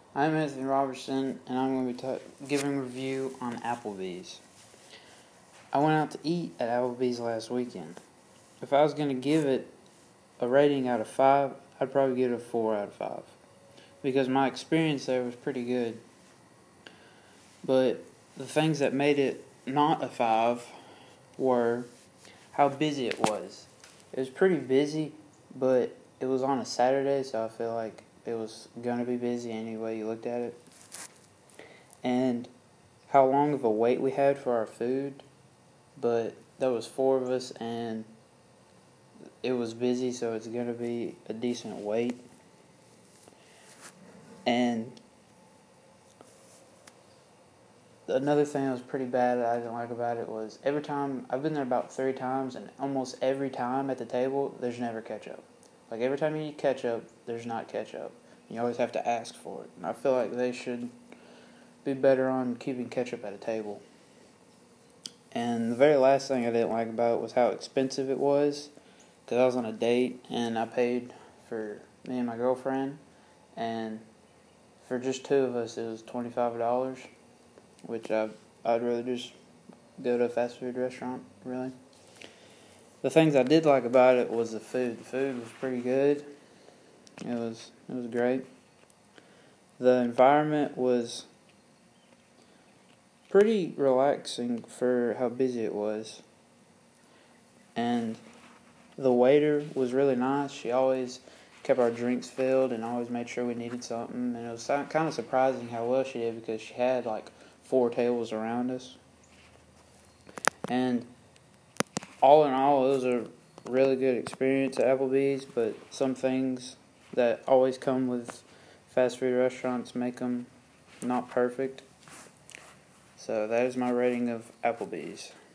I'm Anthony Robertson, and I'm going to be giving a review on Applebee's. I went out to eat at Applebee's last weekend. If I was going to give it a rating out of 5, I'd probably give it a 4 out of 5. Because my experience there was pretty good. But the things that made it not a 5 were how busy it was. It was pretty busy, but it was on a Saturday, so I feel like it was going to be busy any way you looked at it. And how long of a wait we had for our food, but there was 4 of us, and it was busy, so it's going to be a decent wait. And another thing that was pretty bad that I didn't like about it was every time, I've been there about 3 times, and almost every time at the table, there's never ketchup. Like every time you eat ketchup, there's not ketchup. You always have to ask for it. And I feel like they should be better on keeping ketchup at a table. And the very last thing I didn't like about it was how expensive it was. Because I was on a date, and I paid for me and my girlfriend. And for just 2 of us, it was $25. Which I'd rather just go to a fast food restaurant, really. The things I did like about it was the food. The food was pretty good. It was great. The environment was pretty relaxing for how busy it was. And the waiter was really nice. She always kept our drinks filled and always made sure we needed something. And it was kind of surprising how well she did because she had like 4 tables around us. And all in all, it was a really good experience at Applebee's, but some things that always come with fast food restaurants make them not perfect. So that is my rating of Applebee's.